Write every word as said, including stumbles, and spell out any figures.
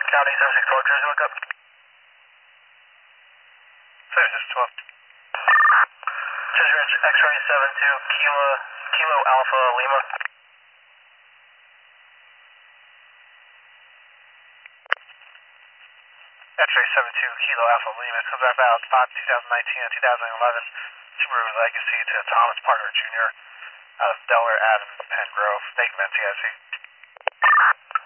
County seven six twelve, Jersey, look up. seven six twelve. Jersey Ridge, X-ray seven two, Kilo, Kilo Alpha Lima. X-ray seven two, Kilo Alpha Lima, comes out about spot twenty nineteen and twenty eleven Subaru Legacy to Thomas Parker Junior out of Delaware Avenue, Penn Grove. Thank you, man, T I C.